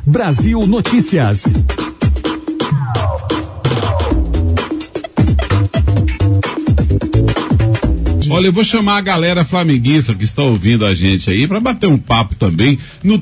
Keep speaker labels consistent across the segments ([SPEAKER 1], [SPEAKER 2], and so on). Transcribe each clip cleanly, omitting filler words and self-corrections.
[SPEAKER 1] Brasil Notícias.
[SPEAKER 2] Olha, eu vou chamar a galera flamenguista que está ouvindo a gente aí para bater um papo também no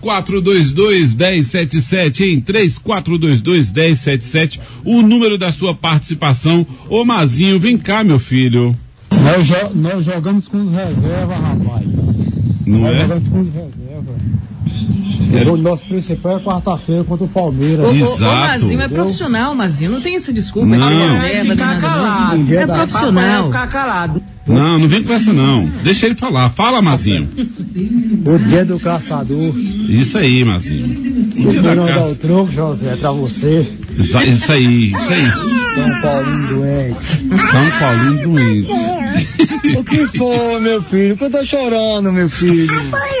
[SPEAKER 2] 3422-1077, em 3422-1077, o número da sua participação. Ô Mazinho, vem cá, meu filho.
[SPEAKER 3] Nós jogamos com os reservas, rapaz.
[SPEAKER 2] Não é?
[SPEAKER 3] Jogamos com os reservas. O nosso principal é quarta-feira contra o Palmeiras.
[SPEAKER 2] Exato.
[SPEAKER 4] O Mazinho é profissional, Mazinho. Não tem essa desculpa
[SPEAKER 2] Não.
[SPEAKER 4] de ser reserva.
[SPEAKER 3] Ficar calado.
[SPEAKER 4] É profissional.
[SPEAKER 3] Ficar calado.
[SPEAKER 2] Não vem com essa não. Deixa ele falar. Fala, Mazinho.
[SPEAKER 3] O dia do caçador.
[SPEAKER 2] Isso aí, Mazinho.
[SPEAKER 3] Eu quero dar o troco, José, pra você.
[SPEAKER 2] Isso aí.
[SPEAKER 3] São Paulinho doente.
[SPEAKER 2] São Paulinho doente.
[SPEAKER 3] O que foi, meu filho? Que eu tô chorando, meu filho.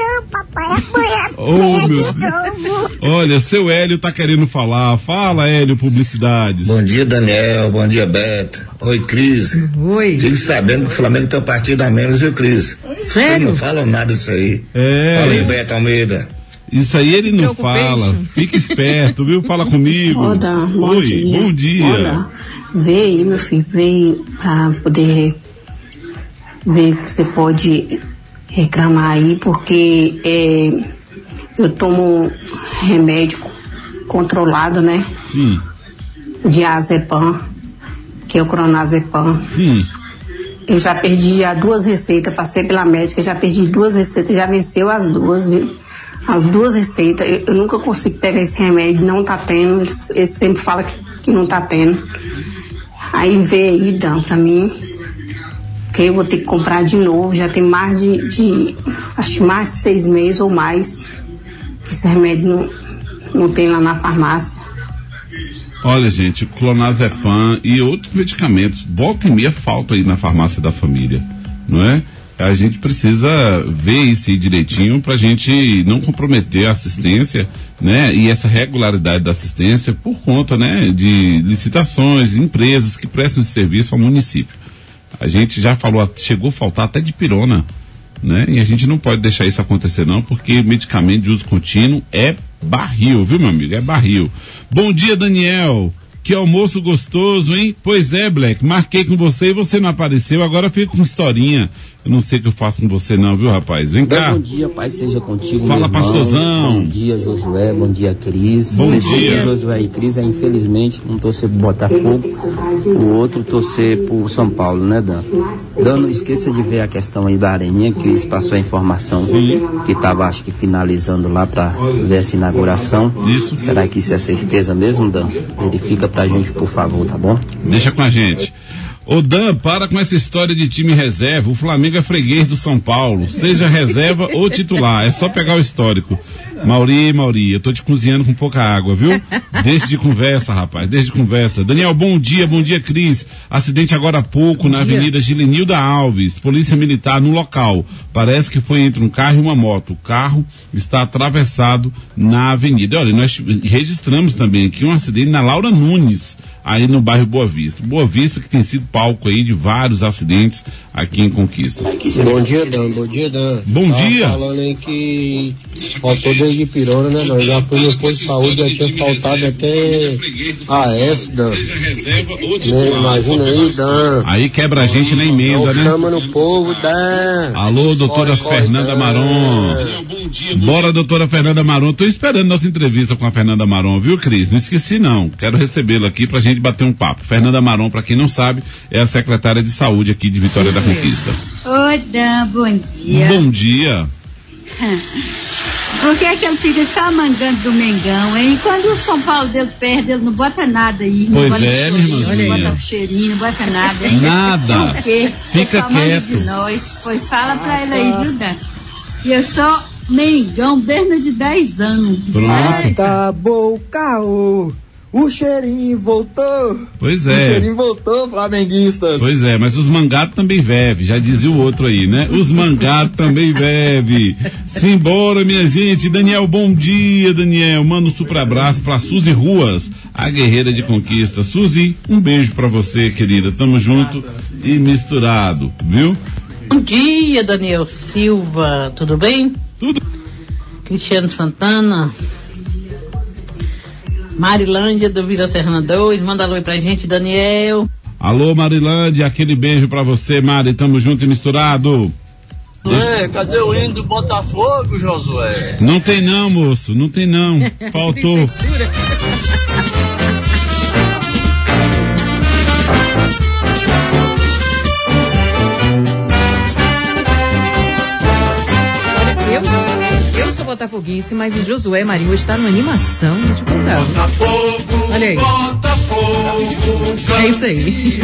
[SPEAKER 2] Olha, seu Hélio tá querendo falar. Fala, Hélio, publicidades.
[SPEAKER 5] Bom dia, Daniel. Bom dia, Beto. Oi, Cris.
[SPEAKER 4] Oi.
[SPEAKER 5] Fique sabendo que o Flamengo tem um partido a menos, viu, Cris?
[SPEAKER 4] Sério?
[SPEAKER 5] Vocês não falam nada disso aí. Fala aí, Beto Almeida.
[SPEAKER 2] Isso aí ele não fala. Fica esperto, viu? Fala comigo.
[SPEAKER 6] Bom dia.
[SPEAKER 2] Bom dia.
[SPEAKER 6] Vê aí, meu filho. Vem pra poder ver que você pode reclamar aí, porque eu tomo remédio controlado, né?
[SPEAKER 2] Sim.
[SPEAKER 6] De azepam, que é o clonazepam.
[SPEAKER 2] Sim.
[SPEAKER 6] Eu já perdi 2 receitas, passei pela médica, já perdi 2 receitas, já venceu as 2, viu? As 2 receitas, eu nunca consigo pegar esse remédio, não tá tendo, eles sempre falam que não tá tendo. Aí vê aí, Dan, pra mim, que eu vou ter que comprar de novo, já tem mais acho mais de 6 meses ou mais, que esse remédio não tem lá na farmácia.
[SPEAKER 2] Olha, gente, clonazepam e outros medicamentos, volta e meia falta aí na farmácia da família, não é? A gente precisa ver isso aí direitinho pra gente não comprometer a assistência, né? E essa regularidade da assistência por conta, né? De licitações, empresas que prestam esse serviço ao município. A gente já falou, chegou a faltar até de pirona, né? E a gente não pode deixar isso acontecer não, porque medicamento de uso contínuo é barril, viu, meu amigo? É barril. Bom dia, Daniel. Que almoço gostoso, hein? Pois é, Black, marquei com você e você não apareceu, agora fico com historinha. Eu não sei o que eu faço com você não, viu, rapaz? Vem cá.
[SPEAKER 7] Bom dia, Pai seja contigo,
[SPEAKER 2] fala, pastorzão.
[SPEAKER 7] Bom dia, Josué, bom dia, Cris.
[SPEAKER 2] Bom dia.
[SPEAKER 7] Josué e Cris, infelizmente, um torcer pro Botafogo, o outro torcer pro São Paulo, né, Dan? Dan, não esqueça de ver a questão aí da Areninha, Cris passou a informação que estava, acho que, finalizando lá para ver essa inauguração.
[SPEAKER 2] Isso.
[SPEAKER 7] Será que isso é certeza mesmo, Dan? Verifica pra gente, por favor, tá bom?
[SPEAKER 2] Deixa com a gente. Ô Dan, para com essa história de time reserva. O Flamengo é freguês do São Paulo. Seja reserva ou titular. É só pegar o histórico. Mauri, eu tô te cozinhando com pouca água, viu? Deixa de conversa, rapaz. Deixa de conversa. Daniel, bom dia, Cris. Acidente agora há pouco na Avenida Gilenilda Alves. Polícia Militar no local. Parece que foi entre um carro e uma moto. O carro está atravessado na avenida. Olha, nós registramos também aqui um acidente na Laura Nunes, aí no bairro Boa Vista. Boa Vista que tem sido palco aí de vários acidentes aqui em Conquista.
[SPEAKER 3] Bom dia, Dan.
[SPEAKER 2] Bom dia.
[SPEAKER 3] Falando aí que faltou desde Pirona, né, Dan? Já fui no posto de saúde, já tinha faltado até AS, Dan. Imagina aí, Dan.
[SPEAKER 2] Aí quebra a gente na emenda, né?
[SPEAKER 3] Chama no povo, Dan.
[SPEAKER 2] Alô, doutora Fernanda Maron. Bora, doutora Fernanda Maron. Tô esperando nossa entrevista com a Fernanda Maron, viu, Cris? Não esqueci, não. Quero recebê-la aqui pra gente bater um papo. Fernanda Maron, pra quem não sabe, é a secretária de saúde aqui de Vitória da Conquista.
[SPEAKER 8] Oi, Dan, bom dia.
[SPEAKER 2] Bom dia.
[SPEAKER 8] Por que ele fica só mangando do Mengão, hein? Quando o São Paulo deles perde, eles não bota nada aí.
[SPEAKER 2] Pois
[SPEAKER 8] não
[SPEAKER 2] é, minha irmãzinha.
[SPEAKER 8] Não bota cheirinho, não bota nada. Hein?
[SPEAKER 2] Nada.
[SPEAKER 8] Por quê?
[SPEAKER 2] Fica quieto.
[SPEAKER 8] De nós. Pois fala pra ele aí, viu, Dan? E eu sou Mengão, desde de 10 anos.
[SPEAKER 2] Pronto.
[SPEAKER 3] Acabou o carro. O cheirinho voltou.
[SPEAKER 2] Pois é.
[SPEAKER 3] O cheirinho voltou, flamenguistas.
[SPEAKER 2] Pois é, mas os mangados também bebe, já dizia o outro aí, né? Os mangados também bebe. Simbora, minha gente. Daniel, bom dia, Daniel. Manda um super abraço pra Suzy Ruas, a guerreira de Conquista. Suzy, um beijo pra você, querida. Tamo junto e misturado, viu?
[SPEAKER 9] Bom dia, Daniel Silva. Tudo bem?
[SPEAKER 2] Tudo.
[SPEAKER 9] Cristiano Santana. Marilândia do Vila Serrana 2, manda alô aí pra gente, Daniel.
[SPEAKER 2] Alô, Marilândia, aquele beijo pra você, Mari, tamo junto e misturado.
[SPEAKER 10] Cadê o hino do Botafogo, Josué?
[SPEAKER 2] Não tem não, moço, não tem não, faltou.
[SPEAKER 4] Eu sou botafoguense, mas o Josué Marinho está numa animação de contar.
[SPEAKER 10] Botafogo,
[SPEAKER 4] olha aí.
[SPEAKER 10] Botafogo,
[SPEAKER 4] é isso aí.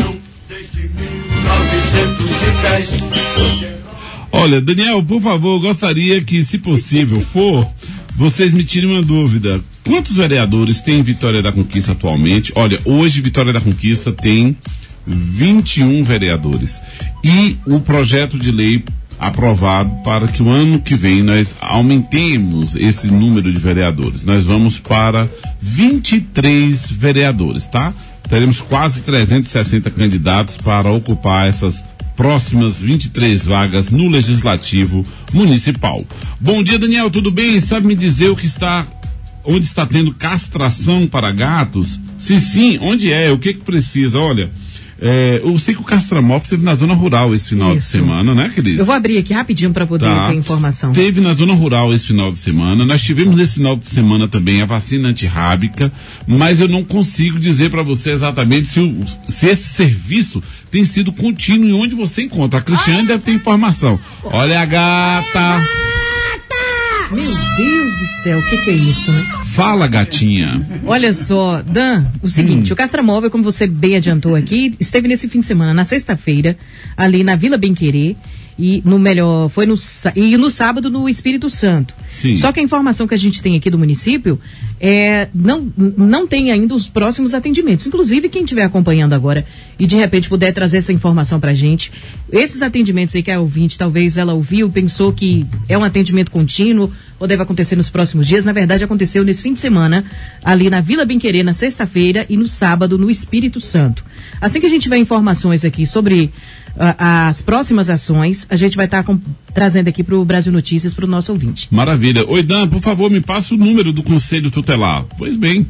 [SPEAKER 2] Olha, Daniel, por favor, gostaria que, se possível for, vocês me tirem uma dúvida. Quantos vereadores tem Vitória da Conquista atualmente? Olha, hoje Vitória da Conquista tem 21 vereadores. E o projeto de lei aprovado para que o ano que vem nós aumentemos esse número de vereadores. Nós vamos para 23 vereadores, tá? Teremos quase 360 candidatos para ocupar essas próximas 23 vagas no Legislativo Municipal. Bom dia, Daniel, tudo bem? Sabe me dizer onde está tendo castração para gatos? Se sim, onde é? O que precisa? Olha, eu sei que o Castramóvel esteve na zona rural esse final de semana, né, Cris?
[SPEAKER 4] Eu vou abrir aqui rapidinho para poder ter informação.
[SPEAKER 2] Teve na zona rural esse final de semana. Nós tivemos esse final de semana também a vacina antirrábica, mas eu não consigo dizer para você exatamente se esse serviço tem sido contínuo e onde você encontra. A Cristiane deve ter informação. Olha a gata!
[SPEAKER 4] Meu Deus do céu, o que é isso, né?
[SPEAKER 2] Fala, gatinha.
[SPEAKER 4] Olha só, Dan, o seguinte, o Castramóvel, como você bem adiantou aqui, esteve nesse fim de semana, na sexta-feira, ali na Vila Bem Querer, e no sábado no Espírito Santo.
[SPEAKER 2] Sim.
[SPEAKER 4] Só que a informação que a gente tem aqui do município não tem ainda os próximos atendimentos. Inclusive, quem estiver acompanhando agora e de repente puder trazer essa informação pra gente, esses atendimentos aí que a ouvinte, talvez ela ouviu, pensou que é um atendimento contínuo ou deve acontecer nos próximos dias, na verdade aconteceu nesse fim de semana, ali na Vila Bem Querer, na sexta-feira, e no sábado no Espírito Santo. Assim que a gente tiver informações aqui sobre as próximas ações, a gente vai estar trazendo aqui para o Brasil Notícias para o nosso ouvinte.
[SPEAKER 2] Maravilha. Oi, Dan, por favor, me passa o número do Conselho Tutelar. Pois bem,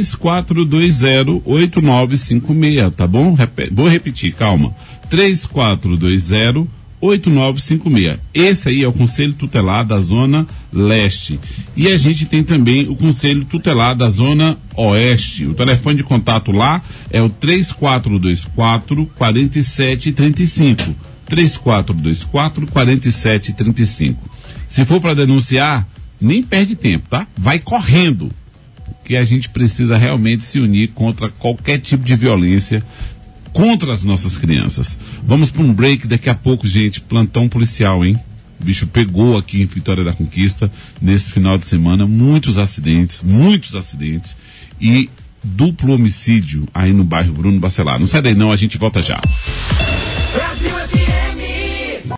[SPEAKER 2] 3420-8956, tá bom? Vou repetir, calma. 3420-8956. Esse aí é o Conselho Tutelar da Zona Leste. E a gente tem também o Conselho Tutelar da Zona Oeste. O telefone de contato lá é o 3424-4735. 3424-4735. Se for para denunciar, nem perde tempo, tá? Vai correndo. Porque a gente precisa realmente se unir contra qualquer tipo de violência contra as nossas crianças. Vamos para um break daqui a pouco, gente. Plantão policial, hein? O bicho pegou aqui em Vitória da Conquista nesse final de semana. Muitos acidentes e duplo homicídio aí no bairro Bruno Bacelar. Não sai daí não, a gente volta já.